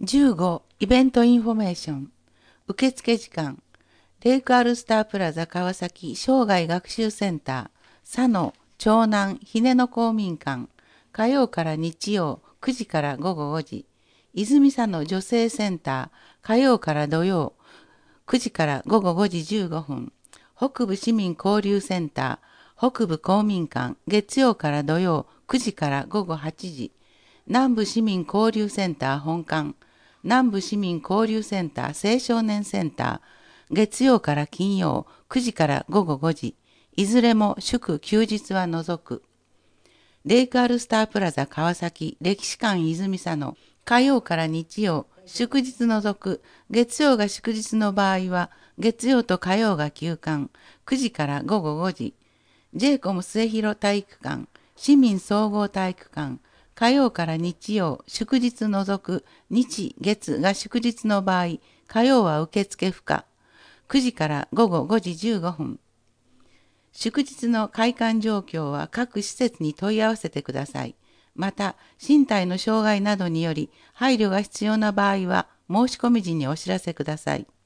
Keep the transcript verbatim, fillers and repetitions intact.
じゅうご、イベントインフォメーション。受付時間。レイクアルスタープラザ川崎生涯学習センター、佐野、長南、ひねの公民館。火曜から日曜、くじから午後ごじ。泉佐野女性センター、火曜から土曜、くじから午後ごじじゅうごふん。北部市民交流センター、北部公民館、月曜から土曜、くじから午後はちじ。南部市民交流センター本館、南部市民交流センター青少年センター、月曜から金曜、くじから午後ごじ。いずれも祝休日は除く。レイクアルスタープラザ川崎歴史館泉佐野、火曜から日曜、祝日除く。月曜が祝日の場合は、月曜と火曜が休館、くじから午後ごじ。ジェイコム 末広体育館、市民総合体育館、火曜から日曜、祝日除く。日、月が祝日の場合、火曜は受付不可。くじから午後ごじじゅうごふん。祝日の開館状況は各施設に問い合わせてください。また、身体の障害などにより配慮が必要な場合は、申し込み時にお知らせください。